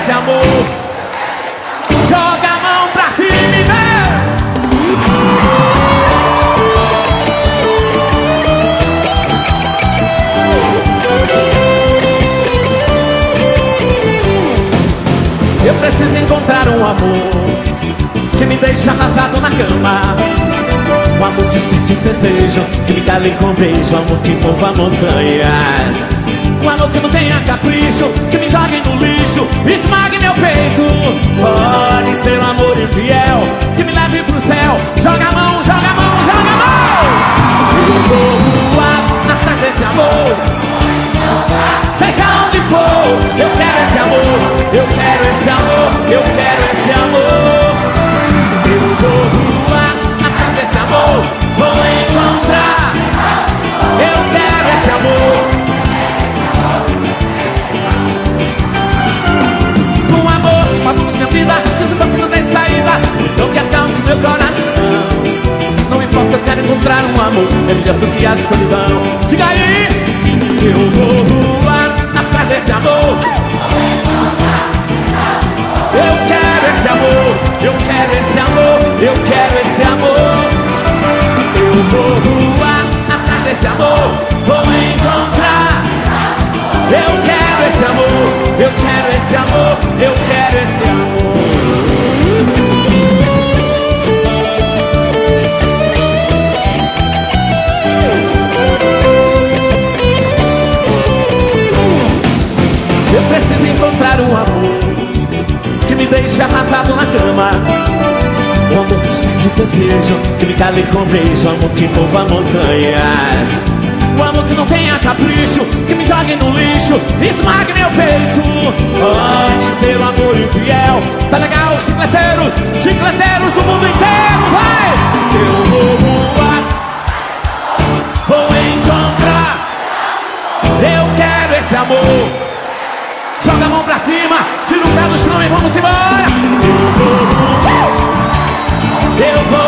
esse amor. Joga a mão pra cima e vem. Eu preciso encontrar um amor que me deixe arrasado na cama. Um amor despido de desejo, que me cale com beijo. Um amor que mova montanhas. Um amor que não tenha capricho, que me jogue no lixo, esmague meu peito. Pode ser um amor infiel, que me leve pro céu. Joga a mão, joga a mão, joga a mão. Eu vou voar atrás desse amor, seja onde for. Eu quero esse amor, eu quero esse amor, eu quero esse amor. Eu vou voar atrás desse amor, vou encontrar. Eu quero esse amor. Um amor, uma luz na vida, desculpa que não tem saída, então que acalme meu coração. Não importa, eu quero encontrar um amor, é melhor do que a solidão. Diga aí! Eu vou voar atrás desse amor. Eu quero esse amor, eu quero esse amor, eu quero esse amor. Eu vou voar atrás desse amor, vou encontrar. Eu quero esse amor, eu quero esse amor, eu quero esse amor. Eu preciso encontrar um amor que me deixe arrasado na cama. Um amor que despide o desejo, que me cale com beijo. Um amor que mova montanhas. Um amor que não tenha capricho, que me jogue no lixo, esmague meu peito. Pode ser um amor infiel. Tá legal, chicleteiros, chicleteiros do mundo inteiro, vai! Eu vou voar, vou encontrar. Eu quero esse amor. Joga a mão pra cima, tira o pé do chão e vamos embora. Eu vou